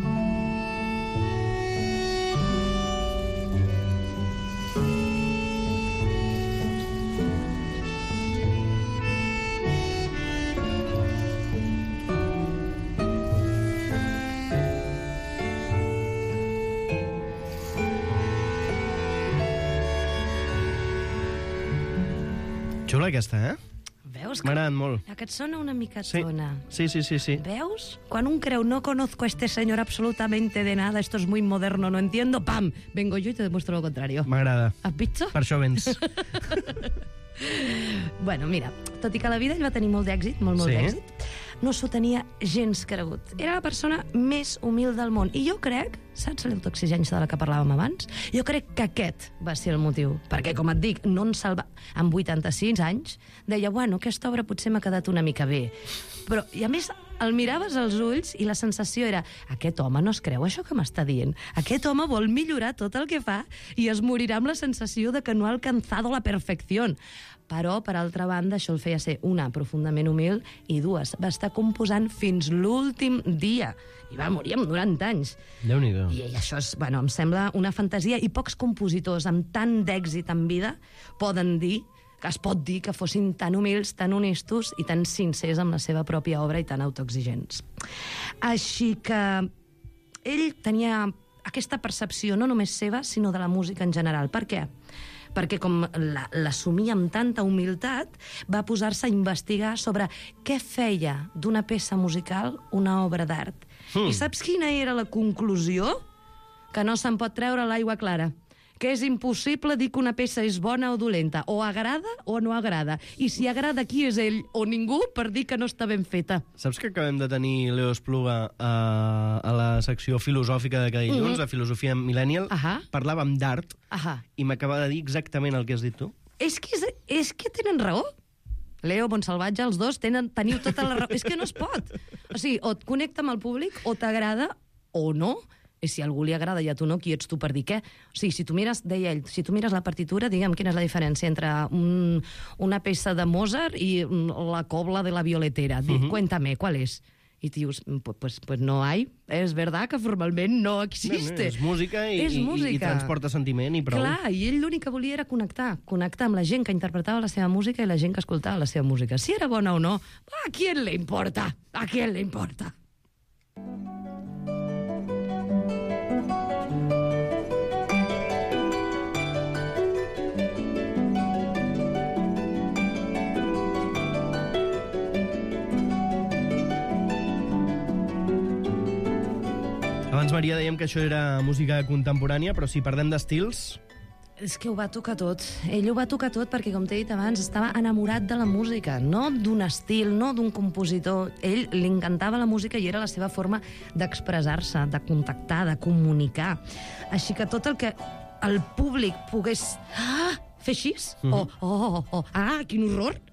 Xula aquesta,
Veus?
M'ha agradat molt.
Aquest sona una mica tona.
Sí.
¿Veus? Quan un creu, no conozco a este señor absolutamente de nada, esto es muy moderno, no entiendo, ¡pam! Vengo yo y te demuestro lo contrario.
M'agrada.
Has visto?
Per això vens.
Bueno, mira, tot i que a la vida ell va tenir molt d'èxit, molt d'èxit, no s'ho tenia gens cregut. Era la persona més humil del món. I jo crec, saps l'autoexigència de la que parlàvem abans? Jo crec que aquest va ser el motiu. Perquè, com et dic, no en salva... Amb 86 anys, deia, bueno, aquesta obra potser m'ha quedat una mica bé. Però, i a més, el miraves als ulls i la sensació era, aquest home no es creu això que m'està dient. Aquest home vol millorar tot el que fa i es morirà amb la sensació de que no ha alcanzado la perfecció. Però, per altra banda, això el feia ser, una, profundament humil, i dues, va estar composant fins l'últim dia. I va morir amb 90 anys.
Déu-n'hi-do.
I això és, bueno, em sembla una fantasia, i pocs compositors amb tant d'èxit en vida poden dir, que es pot dir que fossin tan humils, tan honestos i tan sincers amb la seva pròpia obra i tan autoexigents. Així que ell tenia aquesta percepció no només seva, sinó de la música en general. Per què? Perquè com l'assumia amb tanta humilitat, va posar-se a investigar sobre què feia d'una peça musical una obra d'art. I saps quina era la conclusió? Que no se'n pot treure l'aigua clara. Que és impossible dir que una peça és bona o dolenta. O agrada o no agrada. I si agrada, qui és ell o ningú per dir que no està ben feta.
Saps que acabem de tenir Leo Espluga a la secció filosòfica de cada dilluns, la filosofia millennial? Parlàvem d'art i m'acaba de dir exactament el que has dit tu.
És que tenen raó. Leo, Montsalvatge, els dos teniu tota la raó. És que no es pot. O sigui, o et connecta amb el públic, o t'agrada, o no. I si a algú li agrada i a tu no, qui ets tu per dir què? O sigui, si tu mires, deia ell, si tu mires la partitura, digue'm quina és la diferència entre una peça de Mozart i la cobla de la violetera. Cuéntame, ¿cuál es? Y dius, pues no hay. Es verdad que formalment no existe.
És música i transporta sentiment i prou.
Clar, i ell l'únic que volia era connectar amb la gent que interpretava la seva música i la gent que escoltava la seva música. Si era bona o no, ¿a quién le importa? ¿A quién le importa?
Abans, Maria, dèiem que això era música contemporània, però si parlem d'estils...
És que ho va tocar tot. Ell ho va tocar tot perquè, com t'he dit abans, estava enamorat de la música, no d'un estil, no d'un compositor. Ell li encantava la música i era la seva forma d'expressar-se, de contactar, de comunicar. Així que tot el que el públic pogués fer així, quin horror,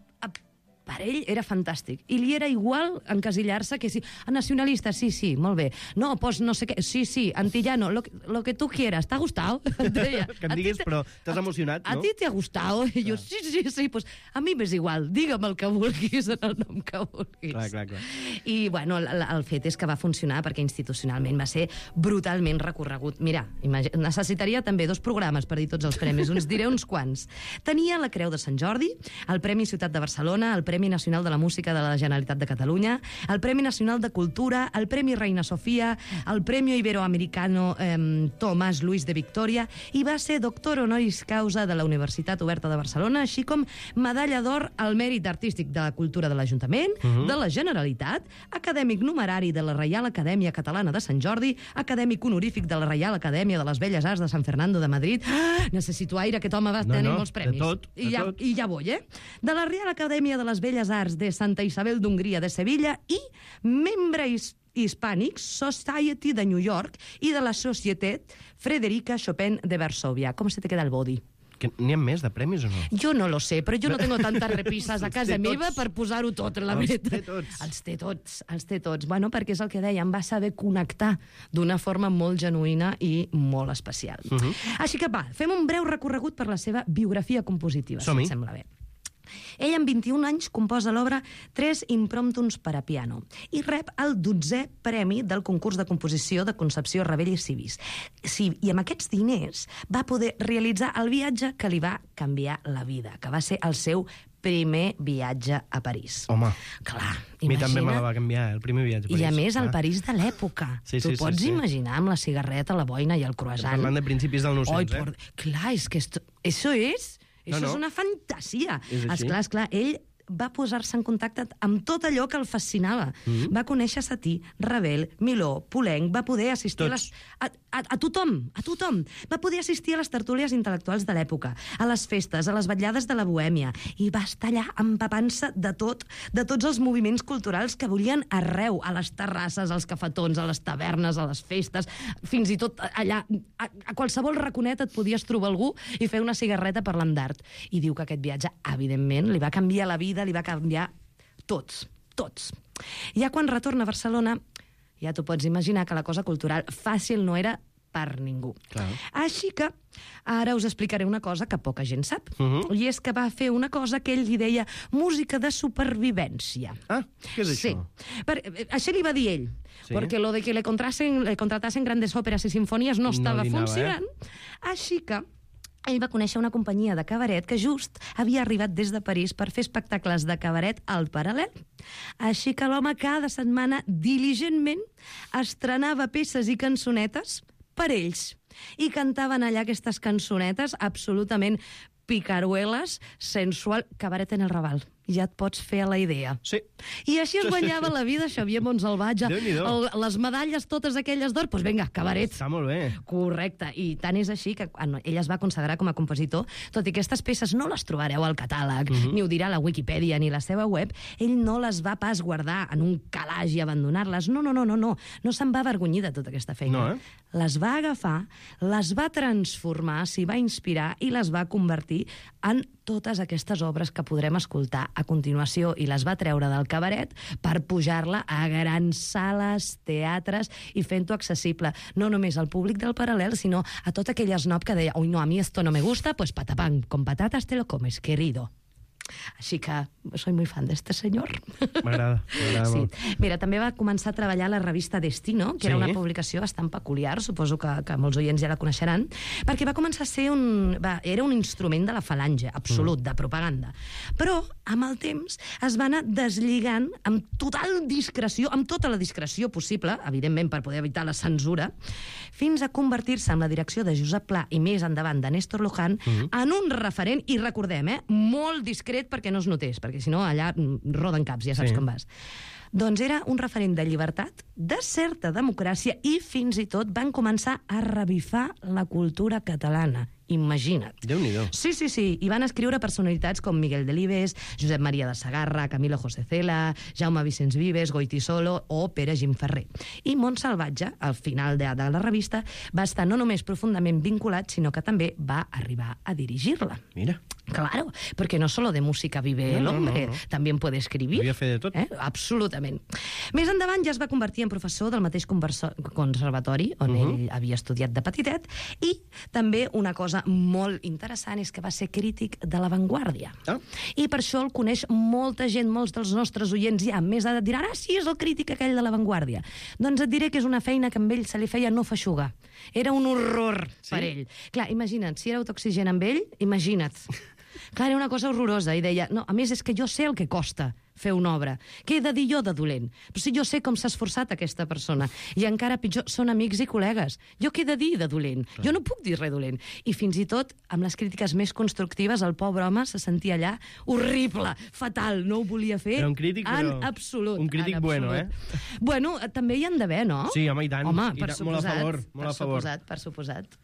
per ell era fantàstic. I li era igual encasillar-se que si... nacionalista, sí, molt bé. No, pues no sé què, sí, antillano, lo que tú quieras. ¿Te ha gustado?
Que em diguis, però t'has emocionat, no?
A ti t'ha gustado? I jo, sí, pues a mi m'és igual. Digue'm el que vulguis en el nom que vulguis.
Clar.
I, bueno, el fet és que va funcionar perquè institucionalment va ser brutalment recorregut. Mira, necessitaria també 2 programes per dir tots els premis. Us diré uns quants. Tenia la Creu de Sant Jordi, el Premi Ciutat de Barcelona, el Premi Nacional de la Música de la Generalitat de Catalunya, el Premi Nacional de Cultura, el Premi Reina Sofía, el Premi Iberoamericano Tomás Luis de Victoria, i va ser doctor honoris causa de la Universitat Oberta de Barcelona, així com medalla d'or al mèrit artístic de la cultura de l'Ajuntament, de la Generalitat, acadèmic numerari de la Reial Acadèmia Catalana de Sant Jordi, acadèmic honorífic de la Reial Acadèmia de les Belles Arts de Sant Fernando de Madrid. Necessito aire, aquest home va tenir molts premis.
De tot.
I ja vull, de la Reial Acadèmia de les Belles Arts de Santa Isabel d'Hongria de Sevilla i membre Hispanic Society de New York i de la Societat Frederica Chopin de Varsovia. Com se te queda el body?
N'hi ha més de premis o no?
Jo no lo sé, però jo no tengo tantes repisses a casa meva per posar-ho tot, la veritat. Els té tots. Bueno, perquè és el que dèiem, va saber connectar d'una forma molt genuïna i molt especial. Així que va, fem un breu recorregut per la seva biografia compositiva, si et sembla bé. Ell, amb 21 anys, composa l'obra 3 impromptums per a piano i rep el 12è premi del concurs de composició de Concepció Rebell i Civis. I amb aquests diners va poder realitzar el viatge que li va canviar la vida, que va ser el seu primer viatge a París.
Home,
clar,
a mi també me la va canviar, el primer viatge a París.
I a més, el París de l'època. Tu pots imaginar amb la cigarreta, la boina i el croissant.
Parlant de principis del 900,
Clar, és que això és... Això és una fantasia. Esclar, ell va posar-se en contacte amb tot allò que el fascinava. Va conèixer Satí, Ravel, Miló, Poulenc, va poder assistir a tothom. Va poder assistir a les tertúlies intel·lectuals de l'època, a les festes, a les vetllades de la Bohèmia, i va estar allà empapant-se de tots els moviments culturals que volien arreu, a les terrasses, als cafetons, a les tavernes, a les festes, fins i tot allà, a qualsevol raconet et podies trobar algú i fer una cigarreta parlant d'art. I diu que aquest viatge, evidentment, li va canviar la vida, li va canviar tots. Ja quan retorna a Barcelona, ja t'ho pots imaginar que la cosa cultural fàcil no era per ningú. Així que ara us explicaré una cosa que poca gent sap. I és que va fer una cosa que ell li deia música de supervivència.
Què és això?
Això li va dir ell. Perquè lo de que le contratasen grandes òperes i sinfonies no estava funcionant. Així que ell va conèixer una companyia de cabaret que just havia arribat des de París per fer espectacles de cabaret al Paral·lel. Així que l'home cada setmana diligentment estrenava peces i cançonetes per ells. I cantaven allà aquestes cançonetes absolutament picarueles, sensual, cabaret en el Raval. Ja et pots fer a la idea.
Sí.
I així es guanyava la vida Xavier Montsalvatge. Les medalles totes aquelles d'or, doncs vinga, cabaret.
Està molt bé.
Correcte. I tant és així que ell es va consagrar com a compositor, tot i que aquestes peces no les trobareu al catàleg, ni ho dirà la Wikipedia ni la seva web, ell no les va pas guardar en un calaix i abandonar-les. No. No se'n va avergonyir de tota aquesta feina. Les va agafar, les va transformar, s'hi va inspirar i les va convertir en totes aquestes obres que podrem escoltar a continuació, i les va treure del cabaret per pujar-la a grans sales, teatres, i fent-ho accessible no només al públic del Paral·lel, sinó a tot aquell snob que deia «Uy, no, a mi esto no me gusta, pues patapam, con patatas te lo comes, querido». Així que soy muy fan d'este senyor.
M'agrada molt.
Mira, també va començar a treballar a la revista Destino, que era una publicació bastant peculiar, suposo que molts oients ja la coneixeran, perquè va començar a ser era un instrument de la falange, absolut, de propaganda. Però, amb el temps, es va anar deslligant amb total discreció, amb tota la discreció possible, evidentment per poder evitar la censura, fins a convertir-se en la direcció de Josep Pla i més endavant de Néstor Luján en un referent, i recordem, molt discret perquè no es notés, perquè si no allà roden caps, ja saps com vas. Doncs era un referent de llibertat, de certa democràcia i fins i tot van començar a revifar la cultura catalana. Imagina't.
Déu-n'hi-do.
Sí. I van escriure personalitats com Miguel Delibes, Josep Maria de Sagarra, Camilo José Cela, Jaume Vicenç Vives, Goytisolo o Pere Gimferrer. I Montsalvatge, al final de la revista, va estar no només profundament vinculat, sinó que també va arribar a dirigir-la.
Mira.
Claro, porque no solo de música vive el hombre, también puede escribir.
Podria fer de tot.
Absolutament. Més endavant ja es va convertir en professor del mateix conservatori on ell havia estudiat de petitet, i també una cosa molt interessant és que va ser crític de l'avantguàrdia. I per això el coneix molta gent, molts dels nostres oients ja amb més edat diran, sí, és el crític aquell de l'avantguàrdia. Doncs et diré que és una feina que amb ell se li feia no feixugar. Era un horror per ell. Clar, imagina't, si era autooxigen amb ell, imagina't. Clar, era una cosa horrorosa, i deia, no, a més és que jo sé el que costa fer una obra. Què he de dir jo de dolent? Però si jo sé com s'ha esforçat aquesta persona, i encara pitjor, són amics i col·legues. Jo què he de dir de dolent? Jo no puc dir res dolent. I fins i tot, amb les crítiques més constructives, el pobre home se sentia allà horrible, fatal, no ho volia fer.
Era un crític, però...
En absolut.
Un crític bueno, eh?
Bueno, també hi han d'haver, no?
Sí, home, i tant.
Home, per suposat.
Molt a favor, molt a favor.
Per suposat.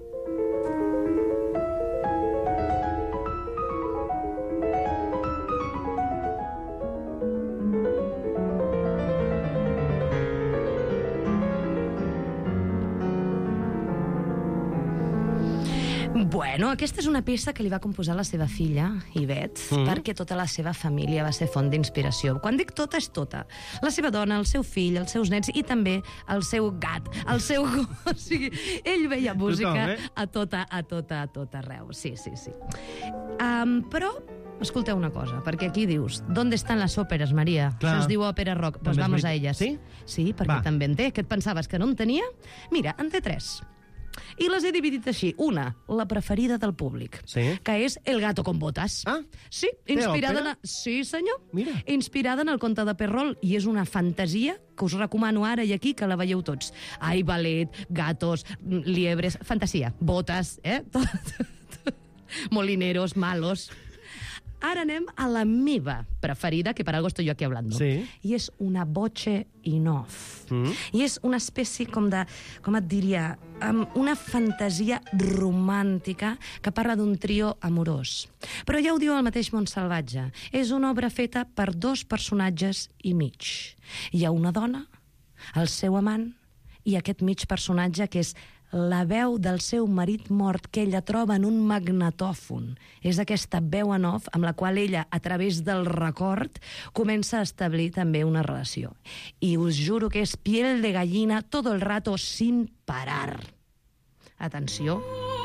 Bueno, aquesta és una peça que li va composar la seva filla, Ivet, perquè tota la seva família va ser font d'inspiració. Quan dic tota, és tota. La seva dona, el seu fill, els seus nets i també el seu gat, el seu gos. O sigui, ell veia música a tot arreu. Sí. Però escolteu una cosa, perquè aquí dius, ¿dónde están las óperas, Maria? Això es diu òpera rock. Pues vamos a ellas.
Sí?
Sí, perquè també en té. Que et pensaves que no en tenia? Mira, en té 3. I les he dividit així. Una, la preferida del públic, que és El gato con botas. Sí, inspirada en... Sí, senyor.
Mira.
Inspirada en el conte de Perrol, i és una fantasia que us recomano ara i aquí que la veieu tots. Ai, ballet, gatos, liebres, fantasia, botas, molineros, malos... Ara anem a la meva preferida, que per algo estoy yo aquí hablando.
Sí.
I és una voce in off. I és una espècie com de, com et diria, una fantasia romàntica que parla d'un trio amorós. Però ja ho diu el mateix Montsalvatge. És una obra feta per 2 personatges i mig. Hi ha una dona, el seu amant, i aquest mig personatge que és la veu del seu marit mort que ella troba en un magnetòfon. És aquesta veu en off amb la qual ella, a través del record, comença a establir també una relació. I us juro que és piel de gallina todo el rato sin parar. Atenció.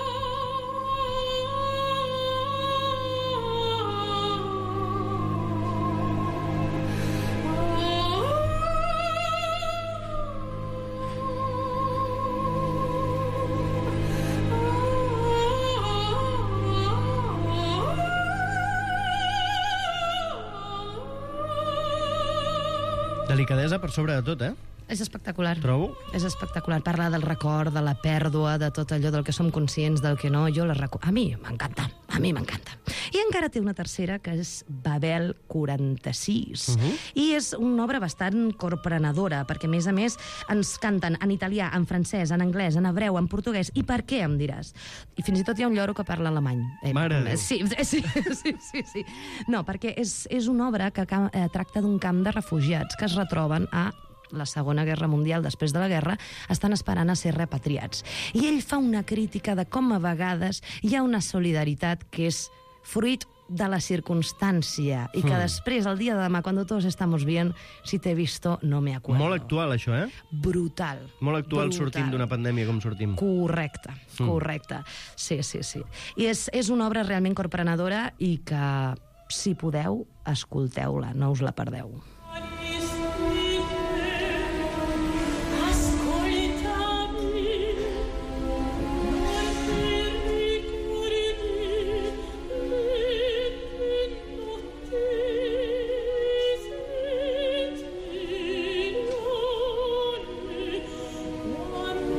Delicadesa per sobre de tot, eh?
És espectacular.
Trobo.
És espectacular. Parla del record, de la pèrdua, de tot allò del que som conscients, del que no. Jo la a mi m'encanta. A mi m'encanta. I encara té una tercera, que és Babel 46. I és una obra bastant corprenedora, perquè, a més, ens canten en italià, en francès, en anglès, en hebreu, en portuguès. I per què, em diràs? I fins i tot hi ha un lloro que parla alemany.
Mare de Déu.
Sí. No, perquè és una obra que tracta d'un camp de refugiats que es retroben a la Segona Guerra Mundial, després de la guerra, estan esperant a ser repatriats. I ell fa una crítica de com a vegades hi ha una solidaritat que és fruit de la circumstància i que després, el dia de demà, quan todos estamos bien, si t'he visto, no me acuerdo.
Molt actual, això, eh?
Brutal.
Molt actual sortint d'una pandèmia com sortim.
Correcte. Sí. I és una obra realment corprenedora i que, si podeu, escolteu-la, no us la perdeu.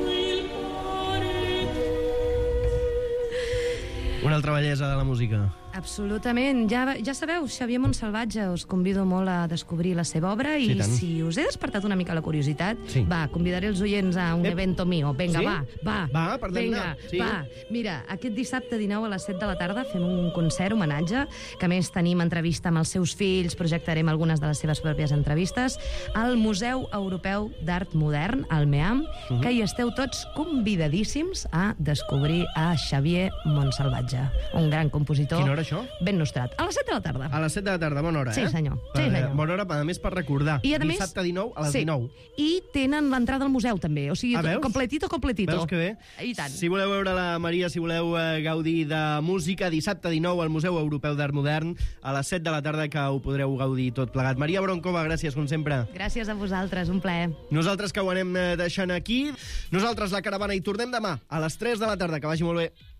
Una altra bellesa de la música.
Absolutament. Ja sabeu, Xavier Montsalvatge, us convido molt a descobrir la seva obra i si us he despertat una mica la curiositat, va, convidaré els oients a un evento mío. Vinga, va,
parlem-ne.
Va. Mira, aquest dissabte 19 a les 7 de la tarda fem un concert homenatge, que a més tenim entrevista amb els seus fills, projectarem algunes de les seves pròpies entrevistes, al Museu Europeu d'Art Modern, al MEAM, que hi esteu tots convidadíssims a descobrir a Xavier Montsalvatge, un gran compositor.
Quina hora, això?
Ben nostrat. A les 7 de la tarda.
A les 7 de la tarda, bona hora,
Sí, senyor. Sí, senyor.
Bona hora, a més, per recordar.
I, a més,
dissabte 19 a les 19.
I tenen l'entrada al museu, també. O sigui, completito.
Veus que bé?
I tant.
Si voleu veure la Maria, si voleu gaudir de música, dissabte 19 al Museu Europeu d'Art Modern, a les 7 de la tarda, que ho podreu gaudir tot plegat. Maria Broncova, gràcies, com sempre.
Gràcies a vosaltres, un plaer.
Nosaltres que ho anem deixant aquí. Nosaltres, La Caravana, hi tornem demà a les 3 de la tarda. Que vagi molt bé.